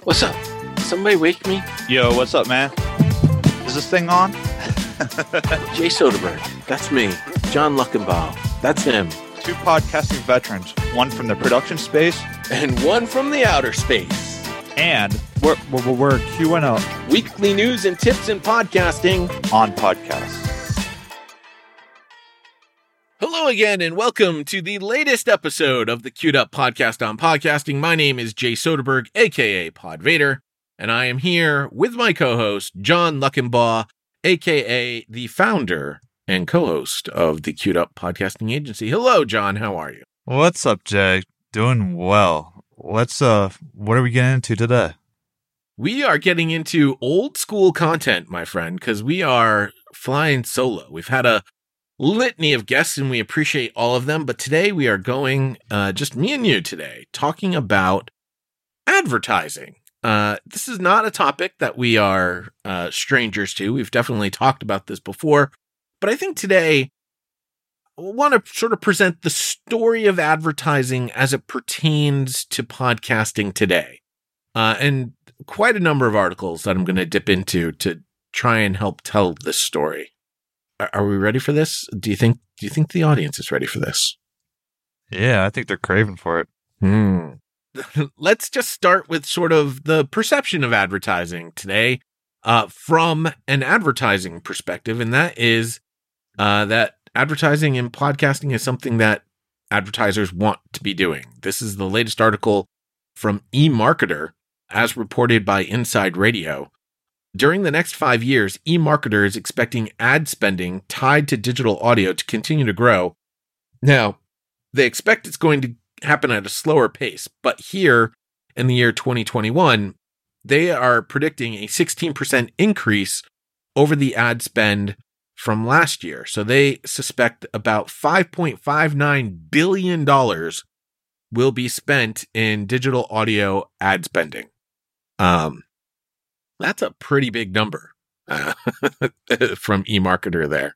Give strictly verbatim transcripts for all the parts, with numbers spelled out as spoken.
What's up? Somebody wake me? Yo, what's up, man? Is this thing on? Jay Soderberg. That's me. John Luckenbaugh. That's him. Two podcasting veterans, one from the production space And one from the outer space. and we're, we're, we're Q and A Weekly news and tips in podcasting. on podcasts. Hello again, and welcome to the latest episode of the Queued Up Podcast on Podcasting. My name is Jay Soderberg, aka Pod Vader, and I am here with my co-host, John Luckenbaugh, aka the founder and co-host of the Queued Up Podcasting Agency. Hello, John. How are you? What's up, Jay? Doing well. Let's, uh, what are we getting into today? We are getting into old school content, my friend, because we are flying solo. We've had a litany of guests, and we appreciate all of them. But today we are going, uh, just me and you today, talking about advertising. Uh, this is not a topic that we are uh, strangers to. We've definitely talked about this before. But I think today I want to sort of present the story of advertising as it pertains to podcasting today. Uh, and quite a number of articles that I'm going to dip into to try and help tell this story. Are, are we ready for this? Do you think, do you think the audience is ready for this? Yeah, I think they're craving for it. Hmm. Let's just start with sort of the perception of advertising today, uh, from an advertising perspective. And that is, uh, that advertising in podcasting is something that advertisers want to be doing. This is the latest article from eMarketer, as reported by Inside Radio. During the next five years, eMarketer is expecting ad spending tied to digital audio to continue to grow. Now, they expect it's going to happen at a slower pace, but here in the year twenty twenty-one, they are predicting a sixteen percent increase over the ad spend from last year. So they suspect about five point five nine billion dollars will be spent in digital audio ad spending. Um, that's a pretty big number uh, from eMarketer there.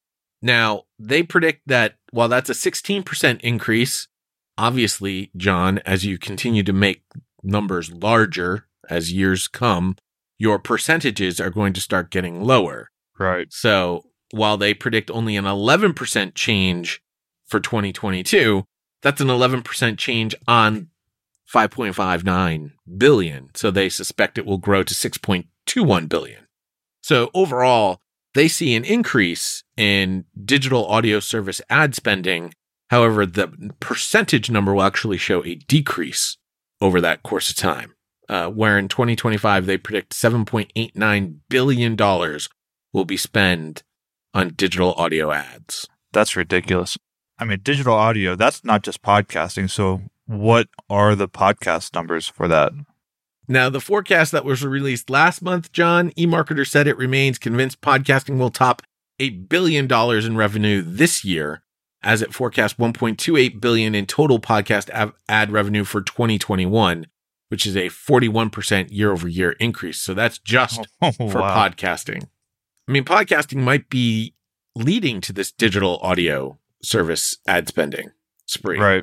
Now, they predict that while that's a sixteen percent increase, obviously, John, as you continue to make numbers larger as years come, your percentages are going to start getting lower. Right. So while they predict only an eleven percent change for twenty twenty-two, that's an eleven percent change on five point five nine billion. So they suspect it will grow to six point two one billion. So overall, they see an increase in digital audio service ad spending. However, the percentage number will actually show a decrease over that course of time, uh, where in twenty twenty-five, they predict seven point eight nine billion dollars will be spent on digital audio ads. That's ridiculous. I mean, digital audio, that's not just podcasting. So what are the podcast numbers for that? Now, the forecast that was released last month, John, eMarketer said it remains convinced podcasting will top eight billion dollars in revenue this year, as it forecasts one point two eight billion dollars in total podcast av- ad revenue for twenty twenty-one, which is a forty-one percent year-over-year increase. So that's just Oh, for wow. podcasting. I mean, podcasting might be leading to this digital audio service ad spending spree. Right.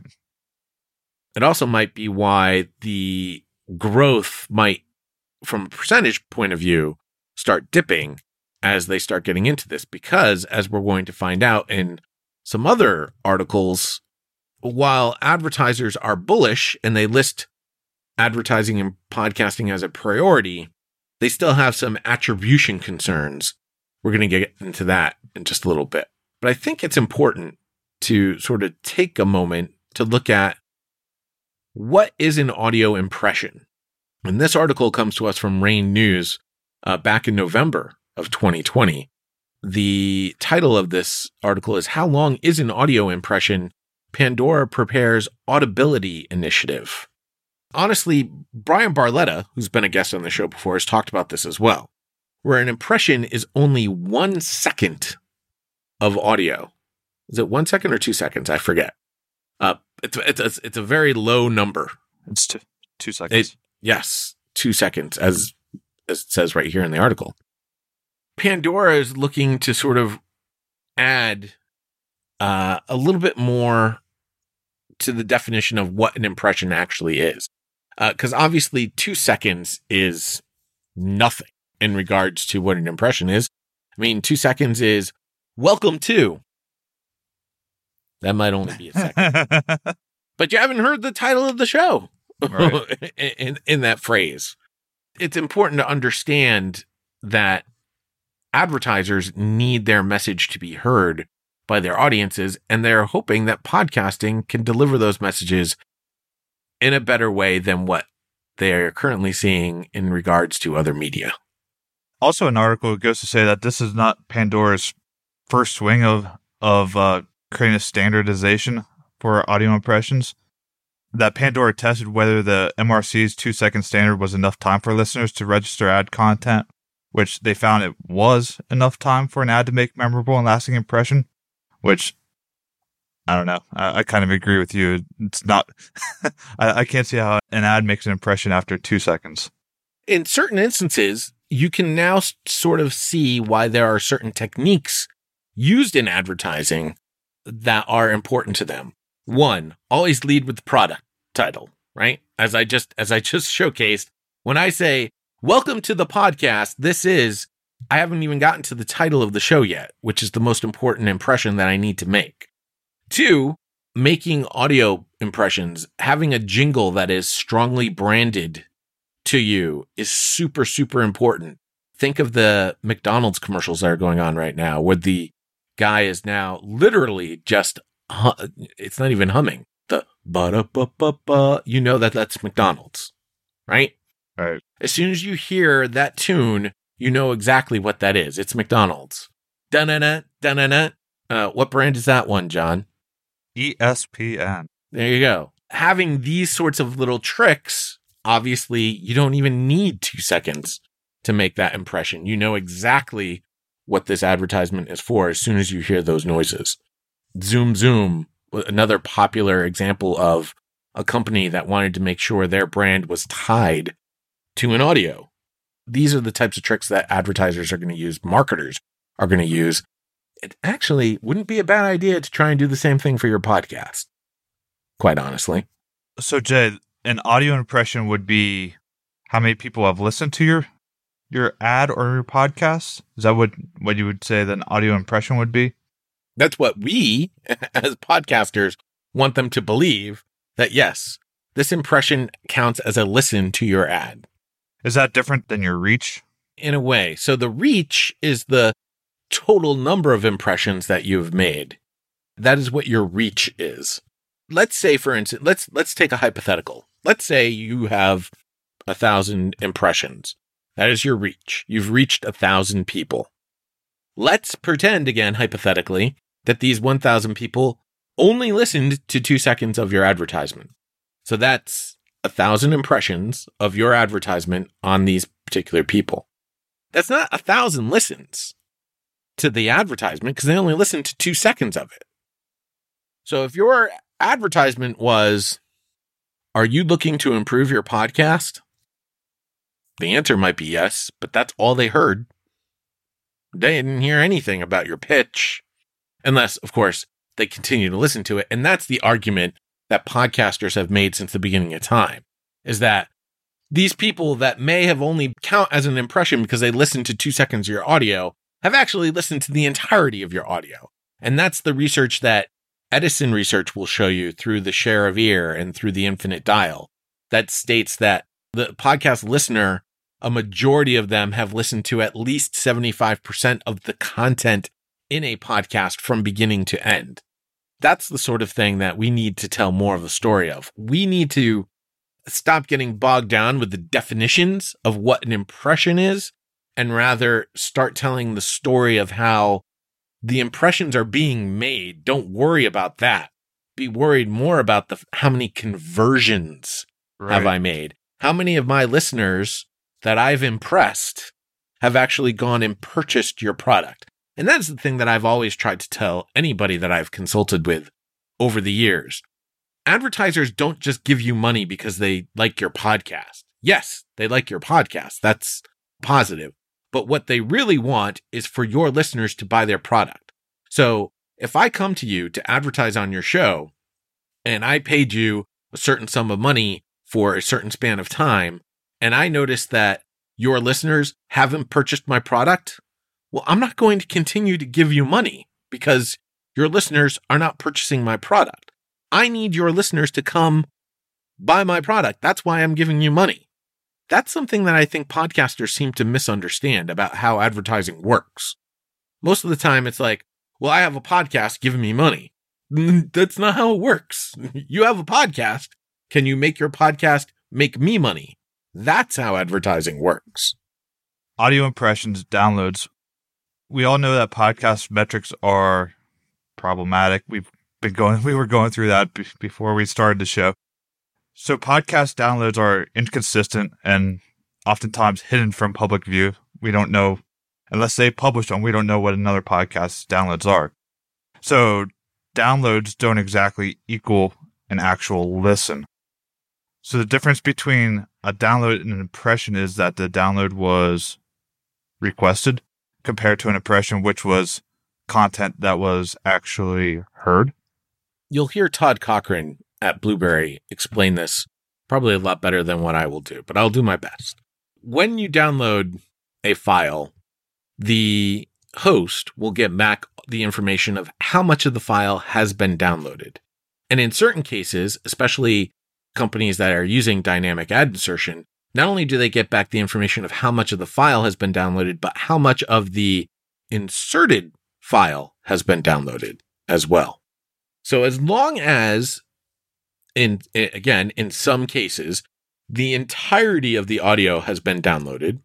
It also might be why the growth might, from a percentage point of view, start dipping as they start getting into this. Because, as we're going to find out in some other articles, while advertisers are bullish and they list advertising and podcasting as a priority, they still have some attribution concerns. We're going to get into that in just a little bit. But I think it's important to sort of take a moment to look at what is an audio impression. And this article comes to us from Rain News uh, back in November of twenty twenty. The title of this article is How Long is an Audio Impression? Pandora Prepares Audibility Initiative. Honestly, Brian Barletta, who's been a guest on the show before, has talked about this as well, where an impression is only one second of audio. Is it one second or two seconds? I forget. Uh, it's, it's, it's, it's a very low number. It's two, two seconds. It, yes, two seconds, as, as it says right here in the article. Pandora is looking to sort of add uh, a little bit more to the definition of what an impression actually is. Because uh, obviously two seconds is nothing in regards to what an impression is. I mean, two seconds is welcome to. That might only be a second. But you haven't heard the title of the show right. in, in that phrase. It's important to understand that advertisers need their message to be heard by their audiences, and they're hoping that podcasting can deliver those messages in a better way than what they're currently seeing in regards to other media. Also, an article goes to say that this is not Pandora's first swing of of uh, creating a standardization for audio impressions. That Pandora tested whether the M R C's two-second standard was enough time for listeners to register ad content, which they found it was enough time for an ad to make memorable and lasting impression, which, I don't know. I, I kind of agree with you. It's not, I, I can't see how an ad makes an impression after two seconds. In certain instances, you can now s- sort of see why there are certain techniques used in advertising that are important to them. One, always lead with the product title, right? As I just, as I just showcased, when I say, welcome to the podcast, this is, I haven't even gotten to the title of the show yet, which is the most important impression that I need to make. Two, making audio impressions, having a jingle that is strongly branded to you is super, super important. Think of the McDonald's commercials that are going on right now, where the guy is now literally just, hu- it's not even humming. The ba-da-ba-ba-ba, you know that that's McDonald's, right? Right. As soon as you hear that tune, you know exactly what that is. It's McDonald's. Da-na-na, da-na-na. Uh, what brand is that one, John? E S P N. There you go. Having these sorts of little tricks, obviously, you don't even need two seconds to make that impression. You know exactly what this advertisement is for as soon as you hear those noises. Zoom Zoom, another popular example of a company that wanted to make sure their brand was tied to an audio. These are the types of tricks that advertisers are going to use, marketers are going to use. It actually wouldn't be a bad idea to try and do the same thing for your podcast, quite honestly. So, Jay, an audio impression would be how many people have listened to your your ad or your podcast? Is that what, what you would say that an audio impression would be? That's what we, as podcasters, want them to believe, that yes, this impression counts as a listen to your ad. Is that different than your reach? In a way. So the reach is the total number of impressions that you've made. That is what your reach is. Let's say, for instance, let's let's take a hypothetical. Let's say you have a thousand impressions. That is your reach. You've reached a thousand people. Let's pretend again, hypothetically, that these one thousand people only listened to two seconds of your advertisement. So that's a thousand impressions of your advertisement on these particular people. That's not a thousand listens to the advertisement because they only listened to two seconds of it. So if your advertisement was, are you looking to improve your podcast? The answer might be yes, but that's all they heard. They didn't hear anything about your pitch, unless, of course, they continue to listen to it. And that's the argument that podcasters have made since the beginning of time, is that these people that may have only count as an impression because they listened to two seconds of your audio have actually listened to the entirety of your audio. And that's the research that Edison Research will show you through the share of ear and through the infinite dial that states that the podcast listener, a majority of them have listened to at least seventy-five percent of the content in a podcast from beginning to end. That's the sort of thing that we need to tell more of the story of. We need to stop getting bogged down with the definitions of what an impression is and rather start telling the story of how the impressions are being made. Don't worry about that. Be worried more about the how many conversions right. have I made? How many of my listeners that I've impressed have actually gone and purchased your product? And that's the thing that I've always tried to tell anybody that I've consulted with over the years. Advertisers don't just give you money because they like your podcast. Yes, they like your podcast. That's positive. But what they really want is for your listeners to buy their product. So if I come to you to advertise on your show and I paid you a certain sum of money for a certain span of time, and I notice that your listeners haven't purchased my product, well, I'm not going to continue to give you money because your listeners are not purchasing my product. I need your listeners to come buy my product. That's why I'm giving you money. That's something that I think podcasters seem to misunderstand about how advertising works. Most of the time it's like, well, I have a podcast giving me money. That's not how it works. You have a podcast. Can you make your podcast make me money? That's how advertising works. Audio impressions, downloads. We all know that podcast metrics are problematic. We've been going, we were going through that b- before we started the show. So podcast downloads are inconsistent and oftentimes hidden from public view. We don't know, unless they publish them, we don't know what another podcast's downloads are. So downloads don't exactly equal an actual listen. So the difference between a download and an impression is that the download was requested compared to an impression, which was content that was actually heard. You'll hear Todd Cochran at Blueberry explain this probably a lot better than what I will do, but I'll do my best. When you download a file, the host will get back the information of how much of the file has been downloaded. And in certain cases, especially companies that are using dynamic ad insertion, not only do they get back the information of how much of the file has been downloaded, but how much of the inserted file has been downloaded as well. So as long as, in again, in some cases, the entirety of the audio has been downloaded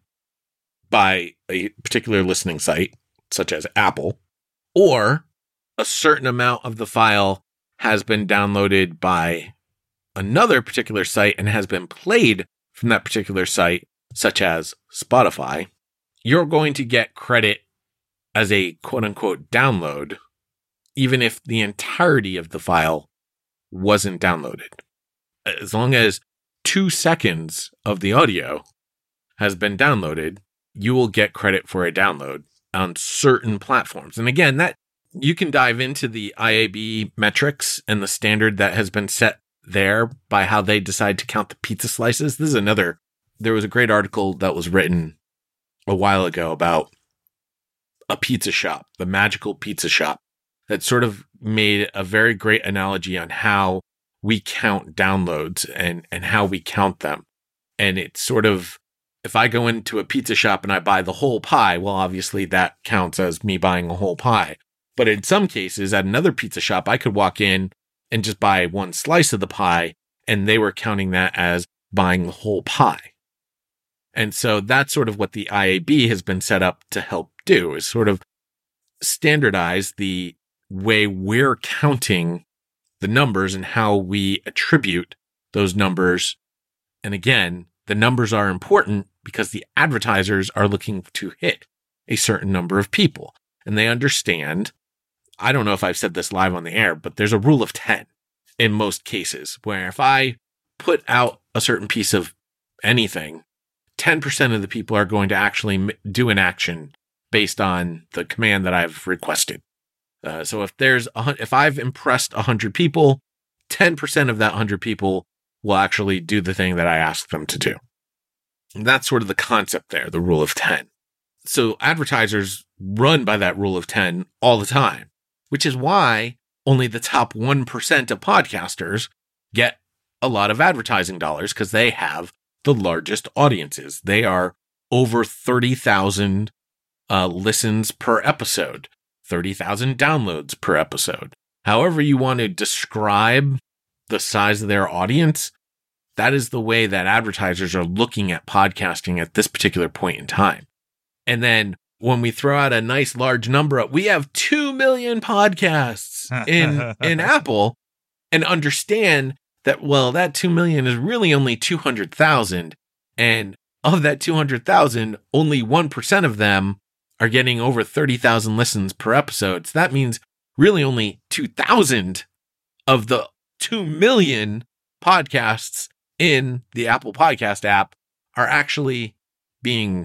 by a particular listening site, such as Apple, or a certain amount of the file has been downloaded by another particular site and has been played from that particular site, such as Spotify, you're going to get credit as a quote-unquote download, even if the entirety of the file wasn't downloaded. As long as two seconds of the audio has been downloaded, you will get credit for a download on certain platforms. And again, that you can dive into the I A B metrics and the standard that has been set there by how they decide to count the pizza slices. This is another, there was a great article that was written a while ago about a pizza shop, the Magical Pizza Shop, that sort of made a very great analogy on how we count downloads and, and how we count them. And it's sort of, if I go into a pizza shop and I buy the whole pie, well, obviously that counts as me buying a whole pie. But in some cases, at another pizza shop, I could walk in and just buy one slice of the pie, and they were counting that as buying the whole pie. And so that's sort of what the I A B has been set up to help do, is sort of standardize the way we're counting the numbers and how we attribute those numbers. And again, the numbers are important because the advertisers are looking to hit a certain number of people. And they understand, I don't know if I've said this live on the air, but there's a rule of ten in most cases, where if I put out a certain piece of anything, ten percent of the people are going to actually do an action based on the command that I've requested. Uh, so if there's a, if I've impressed one hundred people, ten percent of that one hundred people will actually do the thing that I asked them to do. And that's sort of the concept there, the rule of ten. So advertisers run by that rule of ten all the time, which is why only the top one percent of podcasters get a lot of advertising dollars, because they have the largest audiences. They are over thirty thousand uh, listens per episode, thirty thousand downloads per episode. However you want to describe the size of their audience, that is the way that advertisers are looking at podcasting at this particular point in time. And then when we throw out a nice large number, we have two million podcasts in, in Apple, and understand that, well, that two million is really only two hundred thousand. And of that two hundred thousand, only one percent of them are getting over thirty thousand listens per episode. So that means really only two thousand of the two million podcasts in the Apple Podcast app are actually being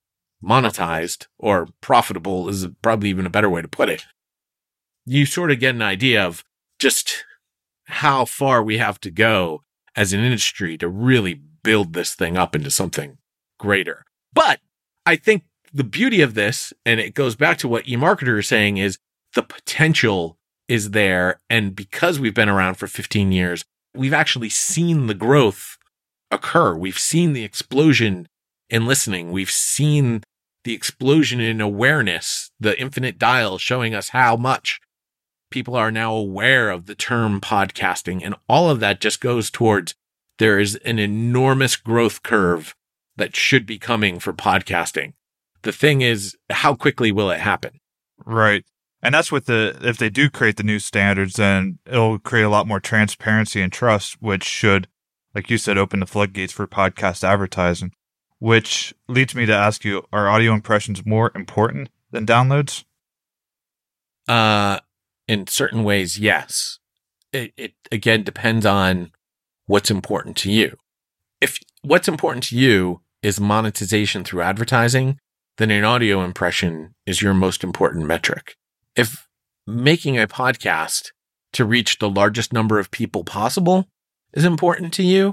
monetized, or profitable is probably even a better way to put it. You sort of get an idea of just how far we have to go as an industry to really build this thing up into something greater. But I think the beauty of this, and it goes back to what eMarketer is saying, is the potential is there. And because we've been around for fifteen years, we've actually seen the growth occur. We've seen the explosion in listening. We've seen the explosion in awareness, the infinite dial showing us how much people are now aware of the term podcasting. And all of that just goes towards there is an enormous growth curve that should be coming for podcasting. The thing is, how quickly will it happen? Right. And that's what the, if they do create the new standards, then it'll create a lot more transparency and trust, which should, like you said, open the floodgates for podcast advertising, which leads me to ask you, are audio impressions more important than downloads? Uh, in certain ways, yes. It, it again depends on what's important to you. If what's important to you is monetization through advertising, then an audio impression is your most important metric. If making a podcast to reach the largest number of people possible is important to you,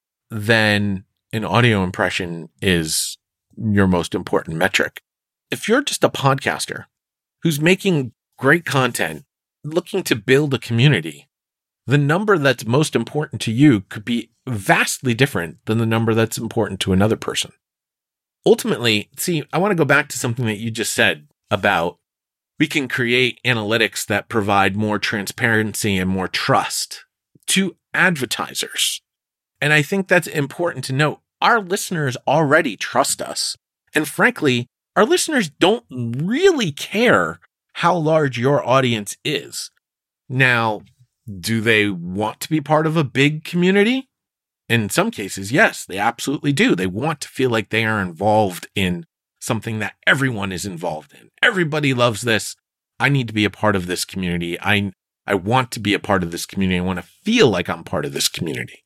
then an audio impression is your most important metric. If you're just a podcaster who's making great content, looking to build a community, the number that's most important to you could be vastly different than the number that's important to another person. Ultimately, see, I want to go back to something that you just said about we can create analytics that provide more transparency and more trust to advertisers. And I think that's important to note. Our listeners already trust us. And frankly, our listeners don't really care how large your audience is. Now, do they want to be part of a big community? In some cases, yes, they absolutely do. They want to feel like they are involved in something that everyone is involved in. Everybody loves this. I need to be a part of this community. I, I want to be a part of this community. I want to feel like I'm part of this community.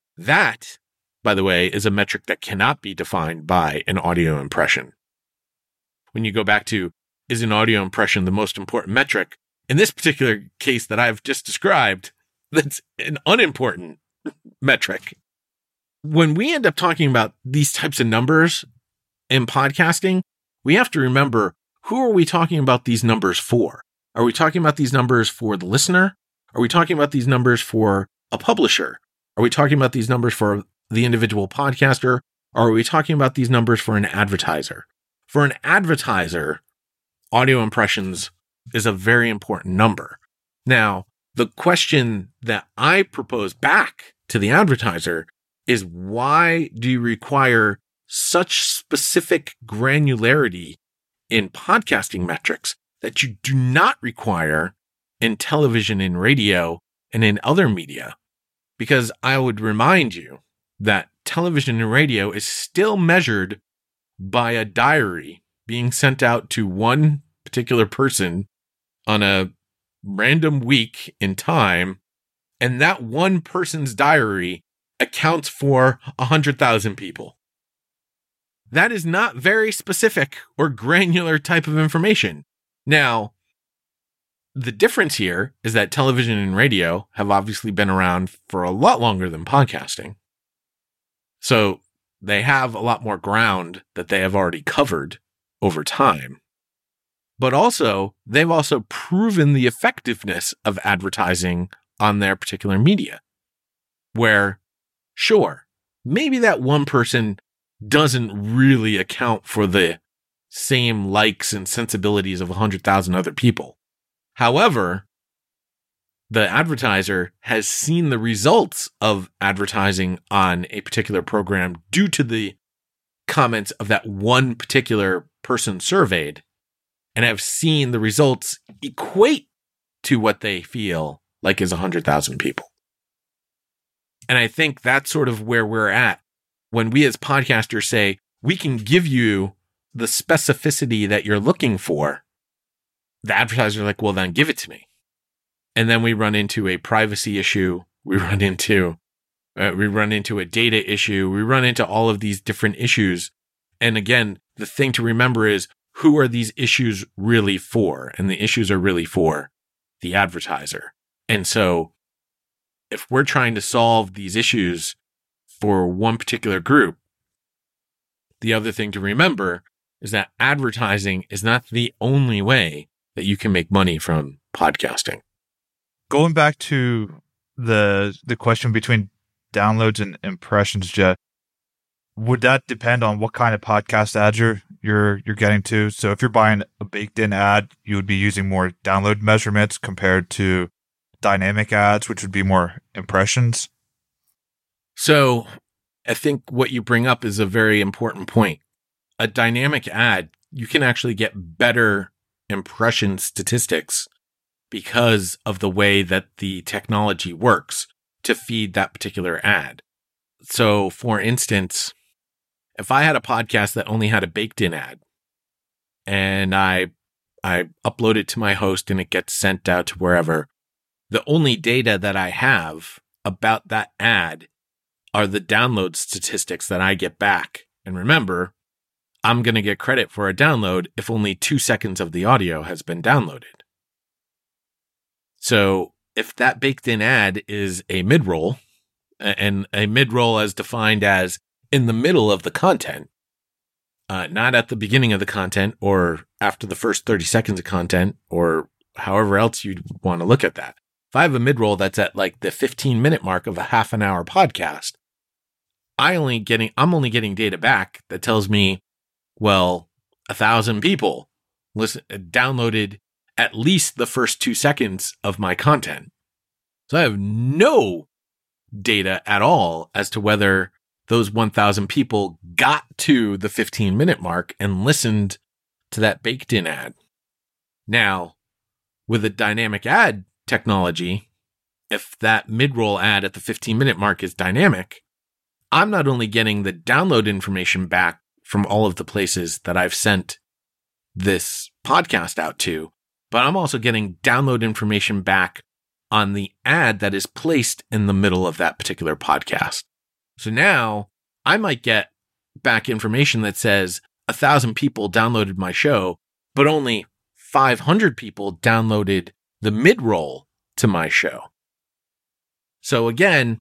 That, by the way, is a metric that cannot be defined by an audio impression. When you go back to, is an audio impression the most important metric? In this particular case that I've just described, that's an unimportant metric. When we end up talking about these types of numbers in podcasting, we have to remember, who are we talking about these numbers for? Are we talking about these numbers for the listener? Are we talking about these numbers for a publisher? Are we talking about these numbers for the individual podcaster? Or are we talking about these numbers for an advertiser? For an advertiser, audio impressions is a very important number. Now, the question that I propose back to the advertiser is, why do you require such specific granularity in podcasting metrics that you do not require in television and radio and in other media? Because I would remind you that television and radio is still measured by a diary being sent out to one particular person on a random week in time, and that one person's diary accounts for one hundred thousand people. That is not very specific or granular type of information. Now, the difference here is that television and radio have obviously been around for a lot longer than podcasting. So they have a lot more ground that they have already covered over time. But also, they've also proven the effectiveness of advertising on their particular media. Where, sure, maybe that one person doesn't really account for the same likes and sensibilities of one hundred thousand other people. However, the advertiser has seen the results of advertising on a particular program due to the comments of that one particular person surveyed, and have seen the results equate to what they feel like is one hundred thousand people. And I think that's sort of where we're at when we as podcasters say, we can give you the specificity that you're looking for. The advertiser is like, well, then give it to me. And then we run into a privacy issue. We run into, uh, we run into a data issue. We run into all of these different issues. And again, the thing to remember is, who are these issues really for? And the issues are really for the advertiser. And so if we're trying to solve these issues for one particular group, the other thing to remember is that advertising is not the only way that you can make money from podcasting. Going back to the the question between downloads and impressions, Jet, would that depend on what kind of podcast ads you're you're you're getting to? So if you're buying a baked-in ad, you would be using more download measurements compared to dynamic ads, which would be more impressions. So I think what you bring up is a very important point. A dynamic ad, you can actually get better impression statistics because of the way that the technology works to feed that particular ad. So for instance, if I had a podcast that only had a baked-in ad and I I upload it to my host and it gets sent out to wherever, the only data that I have about that ad are the download statistics that I get back. And remember, I'm going to get credit for a download if only two seconds of the audio has been downloaded. So if that baked-in ad is a mid-roll, and a mid-roll as defined as in the middle of the content, uh, not at the beginning of the content or after the first thirty seconds of content or however else you'd want to look at that. If I have a mid-roll that's at like the fifteen minute mark of a half an hour podcast, I only getting, I'm only getting data back that tells me, well, a thousand people listen, downloaded at least the first two seconds of my content. So I have no data at all as to whether those one thousand people got to the fifteen minute mark and listened to that baked in ad. Now, with a dynamic ad technology, if that mid-roll ad at the fifteen minute mark is dynamic, I'm not only getting the download information back from all of the places that I've sent this podcast out to, but I'm also getting download information back on the ad that is placed in the middle of that particular podcast. So now I might get back information that says a thousand people downloaded my show, but only five hundred people downloaded the mid-roll to my show. So again,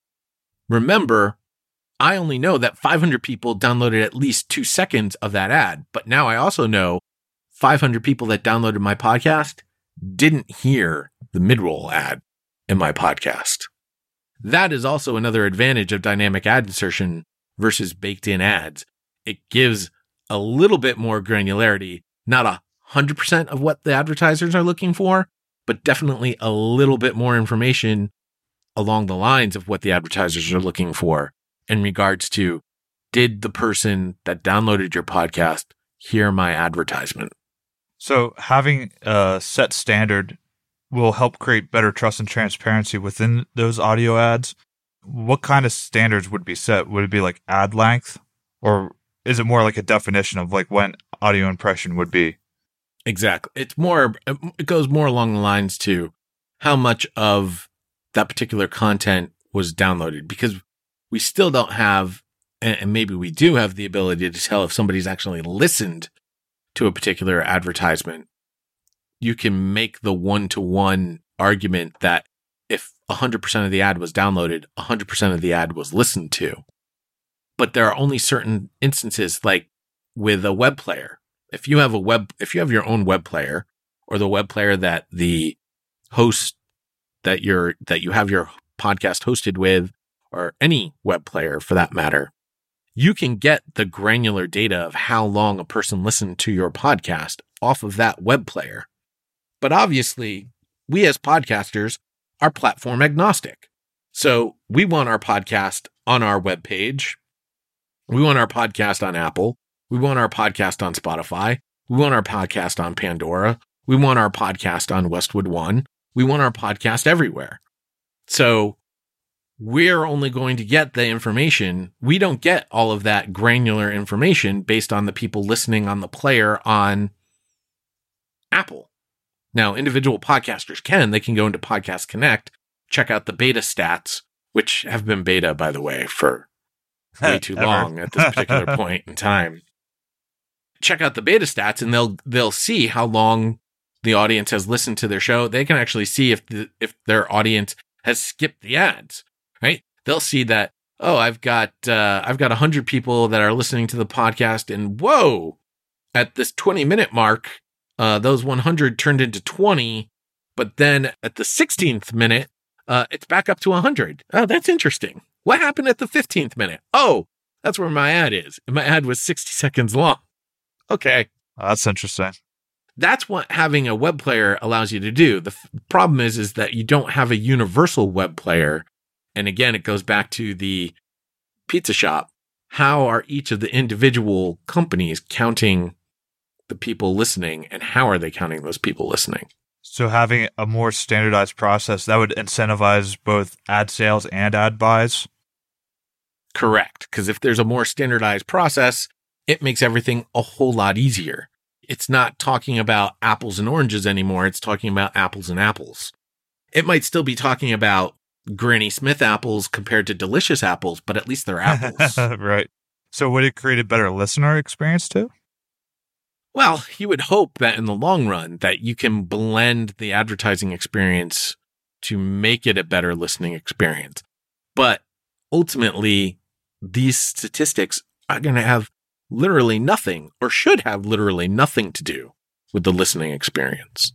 remember, I only know that five hundred people downloaded at least two seconds of that ad, but now I also know five hundred people that downloaded my podcast didn't hear the mid-roll ad in my podcast. That is also another advantage of dynamic ad insertion versus baked-in ads. It gives a little bit more granularity, not a hundred percent of what the advertisers are looking for, but definitely a little bit more information along the lines of what the advertisers are looking for in regards to, did the person that downloaded your podcast hear my advertisement? So having a set standard will help create better trust and transparency within those audio ads. What kind of standards would be set? Would it be like ad length, or is it more like a definition of like when audio impression would be? Exactly. It's more, it goes more along the lines to how much of that particular content was downloaded, because we still don't have, and maybe we do have the ability to tell if somebody's actually listened to a particular advertisement. You can make the one-to-one argument that if one hundred percent of the ad was downloaded, one hundred percent of the ad was listened to. But there are only certain instances, like with a web player. If you have a web, if you have your own web player, or the web player that the host that you're, that you have your podcast hosted with, or any web player for that matter, you can get the granular data of how long a person listened to your podcast off of that web player. But obviously, we as podcasters are platform agnostic. So we want our podcast on our webpage. We want our podcast on Apple. We want our podcast on Spotify. We want our podcast on Pandora. We want our podcast on Westwood One. We want our podcast everywhere. So we're only going to get the information. We don't get all of that granular information based on the people listening on the player on Apple. Now, individual podcasters can. They can go into Podcast Connect, check out the beta stats, which have been beta, by the way, for way too long at this particular point in time. Check out the beta stats, and they'll they'll see how long the audience has listened to their show. They can actually see if the, if their audience has skipped the ads, right? They'll see that, oh, I've got uh, I've got one hundred people that are listening to the podcast, and whoa, at this twenty minute mark, uh, those one hundred turned into twenty, but then at the sixteenth minute, uh, it's back up to one hundred. Oh, that's interesting. What happened at the fifteenth minute? Oh, that's where my ad is. And my ad was sixty seconds long. Okay. Oh, that's interesting. That's what having a web player allows you to do. The f- problem is, is that you don't have a universal web player. And again, it goes back to the pizza shop. How are each of the individual companies counting the people listening, and how are they counting those people listening? So having a more standardized process, that would incentivize both ad sales and ad buys? Correct. Because if there's a more standardized process, it makes everything a whole lot easier. It's not talking about apples and oranges anymore. It's talking about apples and apples. It might still be talking about Granny Smith apples compared to delicious apples, but at least they're apples. Right. So would it create a better listener experience too? Well, you would hope that in the long run that you can blend the advertising experience to make it a better listening experience. But ultimately, these statistics are going to have literally nothing, or should have literally nothing to do with the listening experience.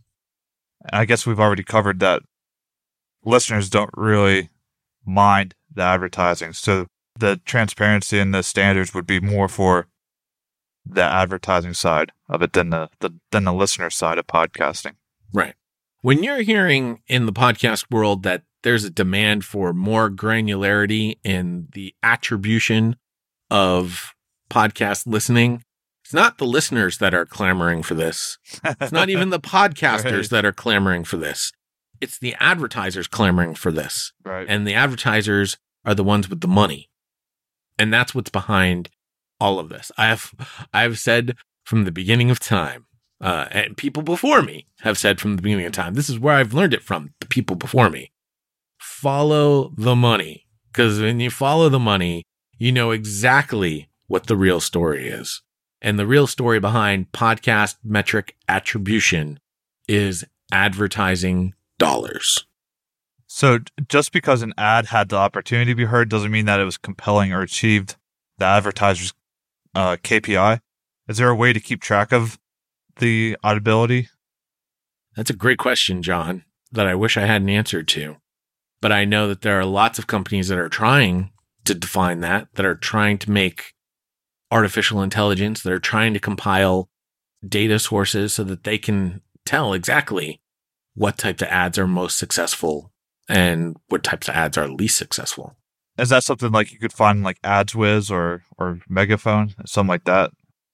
I guess we've already covered that listeners don't really mind the advertising. So the transparency and the standards would be more for the advertising side of it than the, the than the listener side of podcasting. Right. When you're hearing in the podcast world that there's a demand for more granularity in the attribution of podcast listening, it's not the listeners that are clamoring for this. It's not even the podcasters right. that are clamoring for this. It's the advertisers clamoring for this. Right. And the advertisers are the ones with the money. And that's what's behind all of this. I have I've said from the beginning of time, uh, and people before me have said from the beginning of time, this is where I've learned it from, the people before me. Follow the money. Because when you follow the money, you know exactly what the real story is. And the real story behind podcast metric attribution is advertising dollars. So just because an ad had the opportunity to be heard doesn't mean that it was compelling or achieved the advertiser's uh, K P I. Is there a way to keep track of the audibility? That's a great question, John, that I wish I had an answer to. But I know that there are lots of companies that are trying to define that, that are trying to make artificial intelligence, that are trying to compile data sources so that they can tell exactly what types of ads are most successful and what types of ads are least successful. Is that something like you could find in like AdsWiz or, or Megaphone, something like that?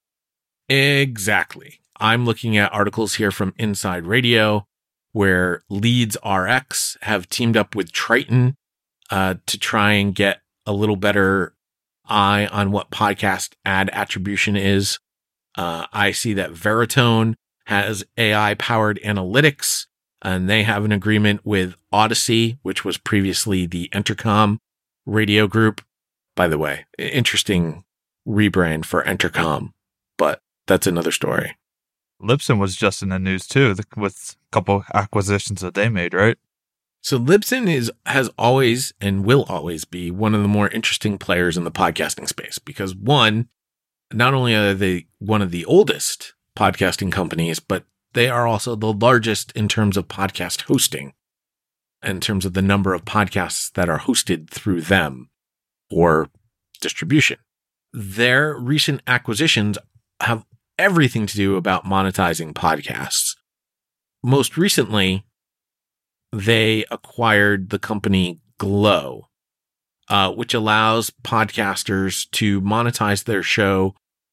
Exactly. I'm looking at articles here from Inside Radio where Leads R X have teamed up with Triton uh, to try and get a little better eye on what podcast ad attribution is. Uh, I see that Veritone has A I-powered analytics, and they have an agreement with Odyssey, which was previously the Entercom radio group. By the way, interesting rebrand for Entercom, but that's another story. Libsyn was just in the news too, with a couple acquisitions that they made, right? So Libsyn is has always and will always be one of the more interesting players in the podcasting space because one, not only are they one of the oldest podcasting companies, but they are also the largest in terms of podcast hosting, in terms of the number of podcasts that are hosted through them or distribution. Their recent acquisitions have everything to do about monetizing podcasts. Most recently, they acquired the company Glow, uh, which allows podcasters to monetize their show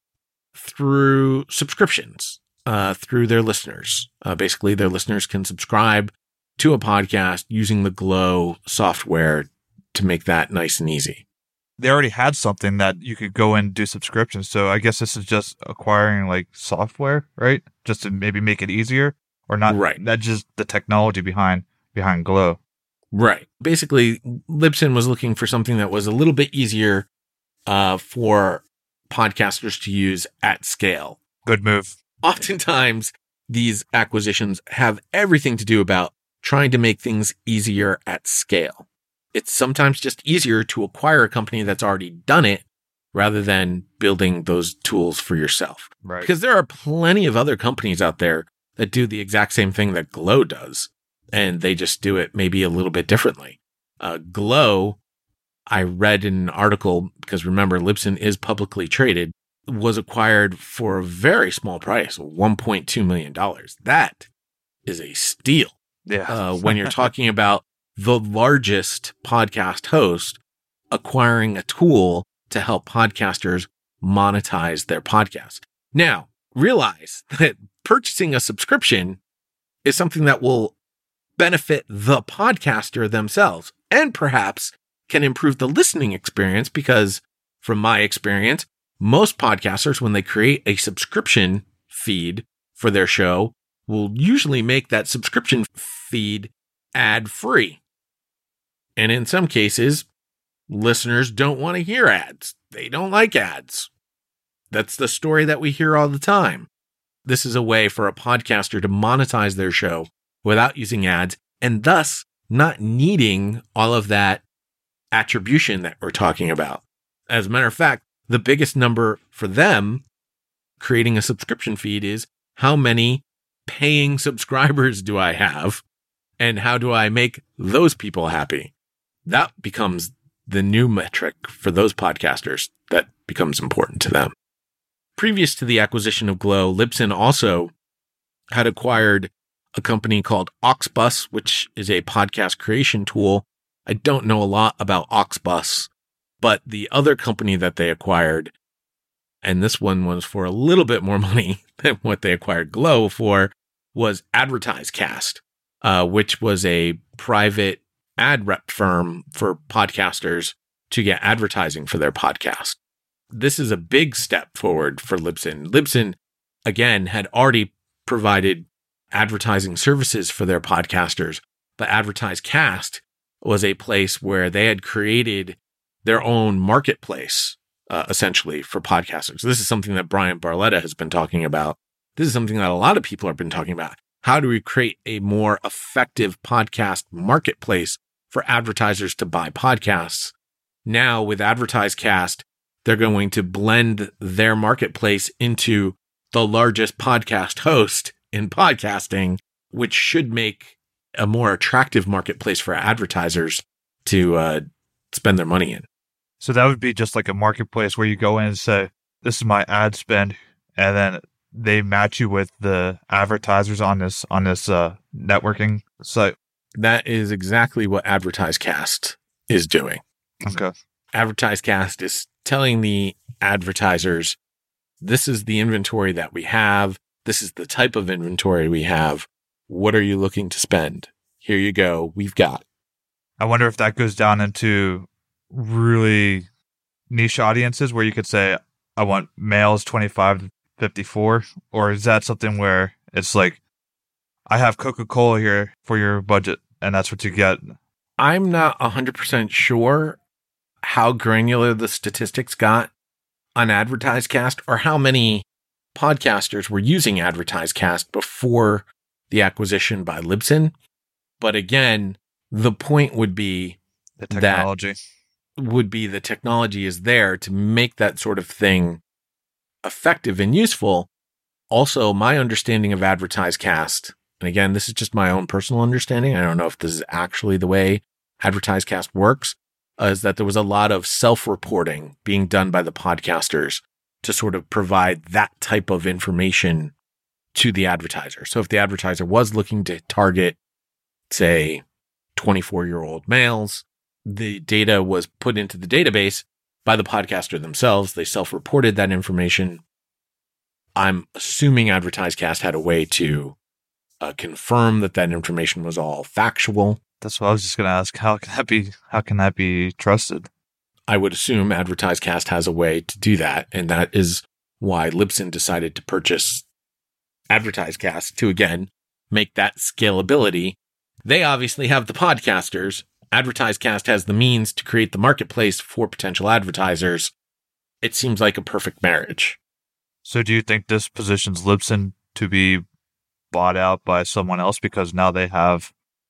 through subscriptions, uh, through their listeners. Uh, basically, their listeners can subscribe to a podcast using the Glow software to make that nice and easy. They already had something that you could go in and do subscriptions. So I guess this is just acquiring like software, right? Just to maybe make it easier or not. Right. That's just the technology behind behind Glow. Right. Basically, Libsyn was looking for something that was a little bit easier uh, for podcasters to use at scale. Good move. Oftentimes, these acquisitions have everything to do about trying to make things easier at scale. It's sometimes just easier to acquire a company that's already done it rather than building those tools for yourself. Right. Because there are plenty of other companies out there that do the exact same thing that Glow does, and they just do it maybe a little bit differently. Uh, Glow, I read in an article, because remember, Libsyn is publicly traded, was acquired for a very small price, one point two million dollars. That is a steal. Yeah. uh, when you're talking about the largest podcast host acquiring a tool to help podcasters monetize their podcast. Now, realize that purchasing a subscription is something that will benefit the podcaster themselves and perhaps can improve the listening experience, because from my experience, most podcasters, when they create a subscription feed for their show, will usually make that subscription feed ad-free. And in some cases, listeners don't want to hear ads. They don't like ads. That's the story that we hear all the time. This is a way for a podcaster to monetize their show without using ads, and thus not needing all of that attribution that we're talking about. As a matter of fact, the biggest number for them creating a subscription feed is how many paying subscribers do I have, and how do I make those people happy? That becomes the new metric for those podcasters that becomes important to them. Previous to the acquisition of Glow, Libsyn also had acquired a company called Auxbus, which is a podcast creation tool. I don't know a lot about Auxbus, but the other company that they acquired, and this one was for a little bit more money than what they acquired Glow for, was AdvertiseCast, uh, which was a private ad rep firm for podcasters to get advertising for their podcast. This is a big step forward for Libsyn. Libsyn, again, had already provided advertising services for their podcasters, but AdvertiseCast was a place where they had created their own marketplace, uh, essentially, for podcasters. This is something that Brian Barletta has been talking about. This is something that a lot of people have been talking about. How do we create a more effective podcast marketplace for advertisers to buy podcasts? Now, with AdvertiseCast, they're going to blend their marketplace into the largest podcast host in podcasting, which should make a more attractive marketplace for advertisers to uh, spend their money in. So that would be just like a marketplace where you go in and say, this is my ad spend, and then they match you with the advertisers on this on this uh, networking site. That is exactly what AdvertiseCast is doing. Okay. AdvertiseCast is telling the advertisers, this is the inventory that we have. This is the type of inventory we have. What are you looking to spend? Here you go. We've got. I wonder if that goes down into really niche audiences where you could say, I want males twenty-five to fifty-four, or is that something where it's like, I have Coca-Cola here for your budget, and that's what you get? I'm not one hundred percent sure how granular the statistics got on AdvertiseCast, or how many podcasters were using AdvertiseCast before the acquisition by Libsyn. But again, the point would be The technology. that would be the technology is there to make that sort of thing effective and useful. Also, my understanding of AdvertiseCast, and again, this is just my own personal understanding, I don't know if this is actually the way AdvertiseCast works, uh, is that there was a lot of self-reporting being done by the podcasters to sort of provide that type of information to the advertiser. So if the advertiser was looking to target, say, twenty-four-year-old males, the data was put into the database by the podcaster themselves. They self-reported that information. I'm assuming AdvertiseCast had a way to uh, confirm that that information was all factual. That's what I was just going to ask. How can that be? How can that be trusted? I would assume AdvertiseCast has a way to do that, and that is why Libsyn decided to purchase AdvertiseCast to, again, make that scalability. They obviously have the podcasters. AdvertiseCast has the means to create the marketplace for potential advertisers. It seems like a perfect marriage. So do you think this positions Libsyn to be bought out by someone else because now they have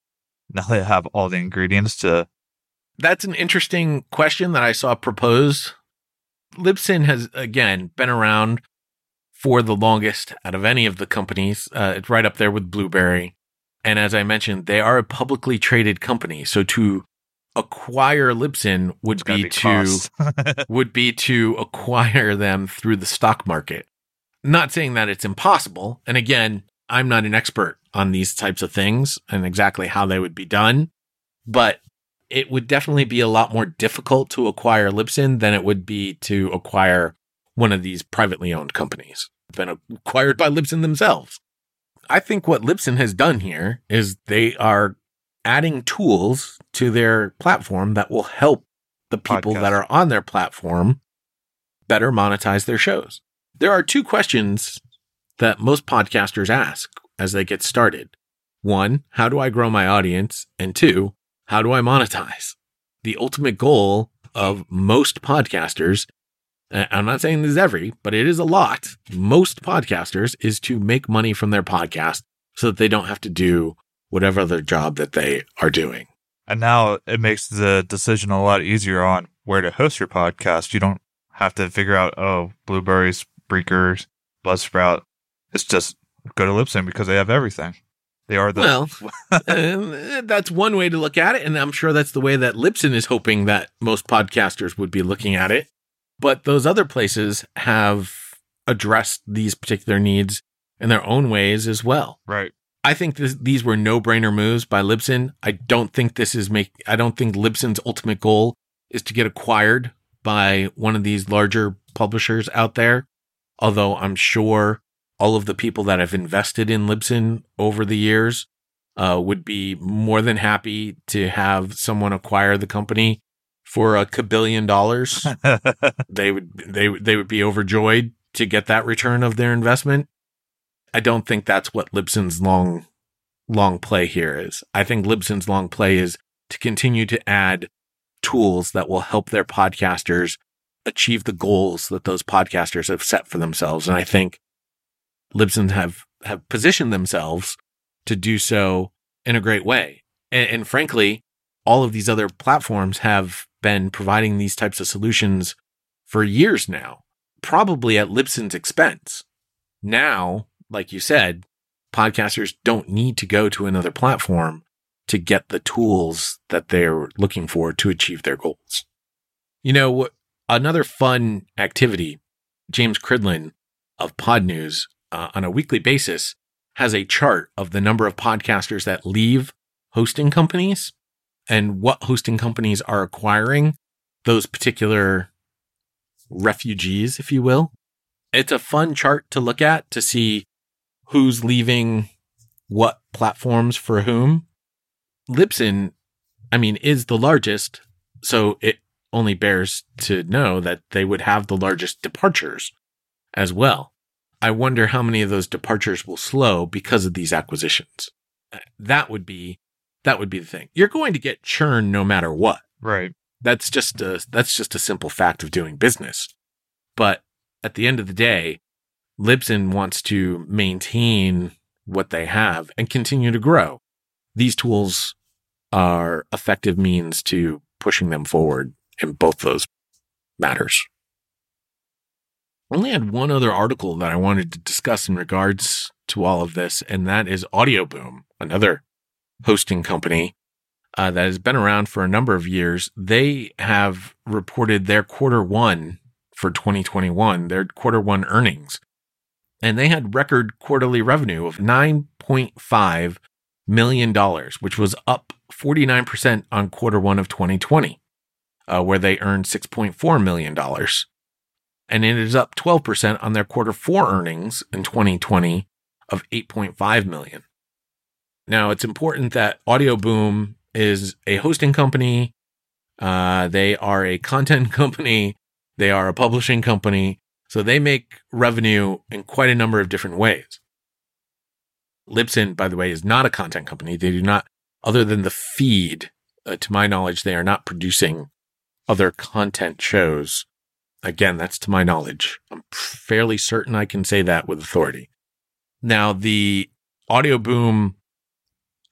Now they have all the ingredients to. That's an interesting question that I saw proposed. Libsyn has, again, been around for the longest out of any of the companies. Uh, it's right up there with Blueberry. And as I mentioned, they are a publicly traded company. So to acquire Libsyn would be, be to would be to acquire them through the stock market. Not saying that it's impossible. And again, I'm not an expert on these types of things and exactly how they would be done, but it would definitely be a lot more difficult to acquire Libsyn than it would be to acquire one of these privately owned companies, been acquired by Libsyn themselves. I think what Libsyn has done here is they are adding tools to their platform that will help the people Podcast. that are on their platform better monetize their shows. There are two questions that most podcasters ask as they get started. One, how do I grow my audience? And two, how do I monetize? The ultimate goal of most podcasters, I'm not saying this is every, but it is a lot. Most podcasters is to make money from their podcast so that they don't have to do whatever other job that they are doing. And now it makes the decision a lot easier on where to host your podcast. You don't have to figure out, oh, Blueberry, Spreaker, Buzzsprout. It's just go to Libsyn because they have everything. They are the well. uh, that's one way to look at it, and I'm sure that's the way that Libsyn is hoping that most podcasters would be looking at it. But those other places have addressed these particular needs in their own ways as well. Right. I think this, these were no-brainer moves by Libsyn. I don't think this is make. I don't think Libsyn's ultimate goal is to get acquired by one of these larger publishers out there. Although I'm sure all of the people that have invested in Libsyn over the years uh, would be more than happy to have someone acquire the company for a kabillion dollars. they would they they would be overjoyed to get that return of their investment. I don't think that's what Libsyn's long long play here is. I think Libsyn's long play is to continue to add tools that will help their podcasters achieve the goals that those podcasters have set for themselves. And I think Libsyn have, have positioned themselves to do so in a great way. And, and frankly, all of these other platforms have been providing these types of solutions for years now, probably at Libsyn's expense. Now, like you said, podcasters don't need to go to another platform to get the tools that they're looking for to achieve their goals. You know, another fun activity, James Cridlin of Pod News, uh, on a weekly basis, has a chart of the number of podcasters that leave hosting companies and what hosting companies are acquiring those particular refugees, if you will. It's a fun chart to look at to see who's leaving what platforms for whom. Libsyn, I mean, is the largest, so it only bears to know that they would have the largest departures as well. I wonder how many of those departures will slow because of these acquisitions. That would be that would be the thing. You're going to get churn no matter what. Right. That's just a that's just a simple fact of doing business. But at the end of the day, Libsyn wants to maintain what they have and continue to grow. These tools are effective means to pushing them forward in both those matters. I only had one other article that I wanted to discuss in regards to all of this, and that is Audioboom, another hosting company uh, that has been around for a number of years. They have reported their quarter one for twenty twenty-one, their quarter one earnings, and they had record quarterly revenue of nine point five million dollars, which was up forty-nine percent on quarter one of twenty twenty, uh, where they earned six point four million dollars. And it is up twelve percent on their quarter four earnings in twenty twenty of eight point five million dollars. Now, it's important that Audioboom is a hosting company. Uh, they are a content company. They are a publishing company. So they make revenue in quite a number of different ways. Libsyn, by the way, is not a content company. They do not, other than the feed, uh, to my knowledge, they are not producing other content shows. Again, that's to my knowledge. I'm fairly certain I can say that with authority. Now, the Audioboom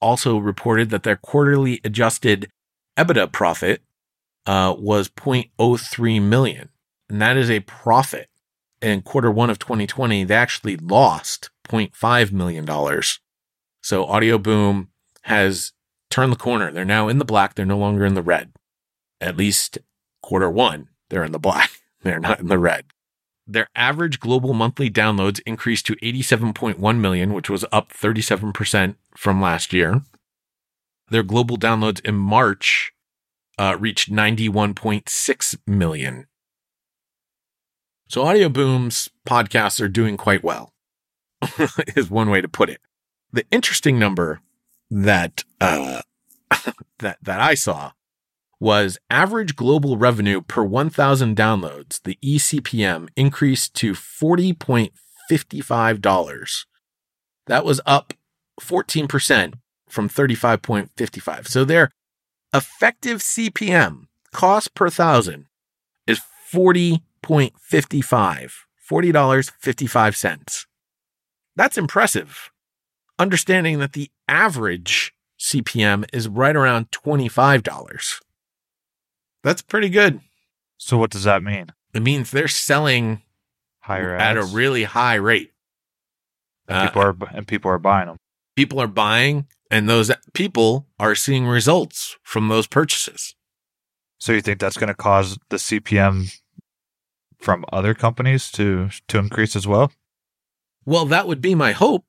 also reported that their quarterly adjusted EBITDA profit uh, was zero point zero three million, and that is a profit. In quarter one of twenty twenty, they actually lost zero point five million dollars. So Audio Boom has turned the corner. They're now in the black. They're no longer in the red. At least quarter one, they're in the black. They're not in the red. Their average global monthly downloads increased to eighty-seven point one million, which was up thirty-seven percent from last year. Their global downloads in March uh, reached ninety-one point six million. So Audio Boom's podcasts are doing quite well, is one way to put it. The interesting number that uh, that that I saw was average global revenue per one thousand downloads. The E C P M increased to forty point five five dollars. That was up fourteen percent from thirty-five point five five. So their effective C P M, cost per thousand, is forty point five five, forty dollars and fifty-five cents. That's impressive. Understanding that the average C P M is right around twenty-five dollars. That's pretty good. So what does that mean? It means they're selling Higher at ads? a really high rate. And people Uh, are and people are buying them. people are buying, and those people are seeing results from those purchases. So you think that's going to cause the C P M from other companies to to increase as well? Well, that would be my hope.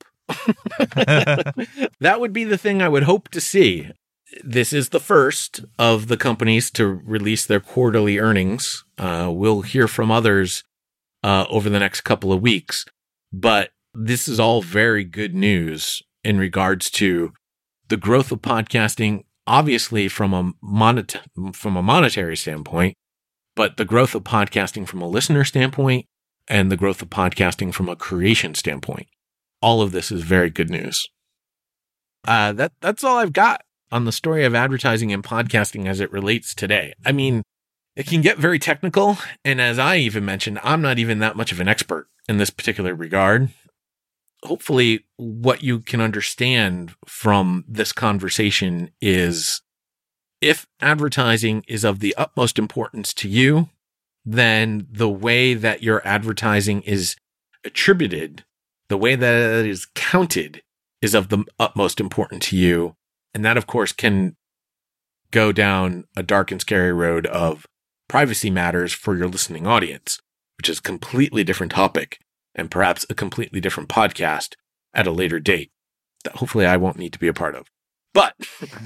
That would be the thing I would hope to see. This is the first of the companies to release their quarterly earnings. Uh, we'll hear from others uh, over the next couple of weeks, but this is all very good news in regards to the growth of podcasting, obviously from a monet- from a monetary standpoint, but the growth of podcasting from a listener standpoint and the growth of podcasting from a creation standpoint. All of this is very good news. Uh, that that's all I've got on the story of advertising and podcasting as it relates today. I mean, it can get very technical, and as I even mentioned, I'm not even that much of an expert in this particular regard. Hopefully, what you can understand from this conversation is if advertising is of the utmost importance to you, then the way that your advertising is attributed, the way that it is counted, is of the utmost importance to you. And that, of course, can go down a dark and scary road of privacy matters for your listening audience, which is a completely different topic and perhaps a completely different podcast at a later date that hopefully I won't need to be a part of. But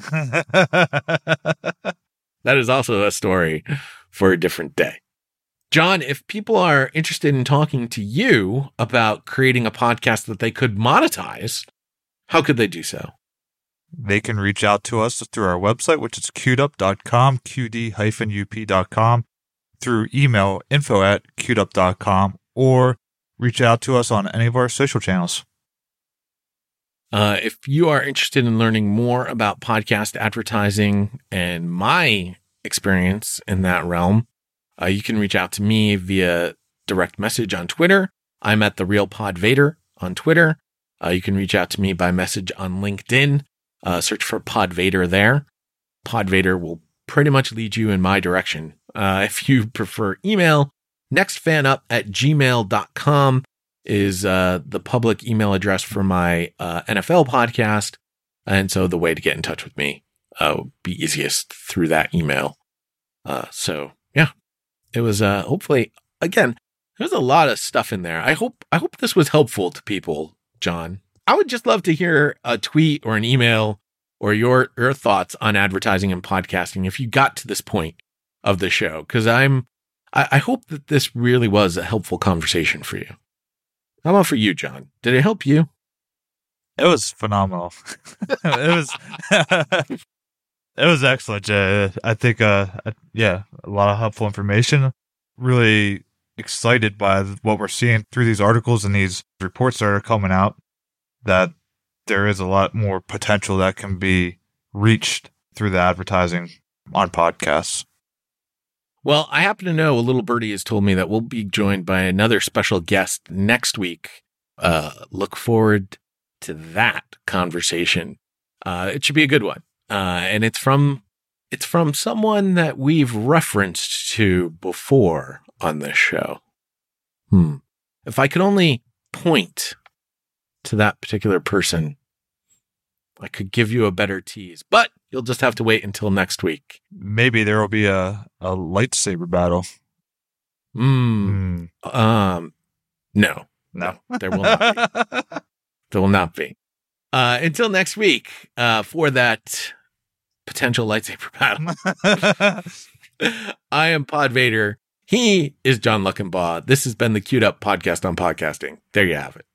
that is also a story for a different day. John, if people are interested in talking to you about creating a podcast that they could monetize, how could they do so? They can reach out to us through our website, which is queued up dot com, q d dash u p dot com, through email info at queued up dot com, or reach out to us on any of our social channels. Uh, if you are interested in learning more about podcast advertising and my experience in that realm, uh, you can reach out to me via direct message on Twitter. I'm at The Real Pod Vader on Twitter. Uh, you can reach out to me by message on LinkedIn. Uh, search for Pod Vader there. Pod Vader will pretty much lead you in my direction. Uh, if you prefer email, nextfanup at gmail dot com is uh, the public email address for my uh, N F L podcast. And so the way to get in touch with me uh, would be easiest through that email. Uh, so, yeah, it was uh, hopefully, again, there's a lot of stuff in there. I hope I hope this was helpful to people, John. I would just love to hear a tweet or an email or your, your thoughts on advertising and podcasting if you got to this point of the show, because I'm I, I hope that this really was a helpful conversation for you. How about for you, John? Did it help you? It was phenomenal. it was it was excellent, Jay. I think, uh, yeah, a lot of helpful information. Really excited by what we're seeing through these articles and these reports that are coming out, that there is a lot more potential that can be reached through the advertising on podcasts. Well, I happen to know a little birdie has told me that we'll be joined by another special guest next week. Uh, look forward to that conversation. Uh, it should be a good one. Uh, and it's from it's from someone that we've referenced to before on this show. Hmm. If I could only point to that particular person, I could give you a better tease. But you'll just have to wait until next week. Maybe there will be a, a lightsaber battle. Hmm. Mm. Um. No. No. No. There will not be. There will not be. Uh, until next week, uh, for that potential lightsaber battle. I am Pod Vader. He is John Luckenbaugh. This has been the Queued Up Podcast on Podcasting. There you have it.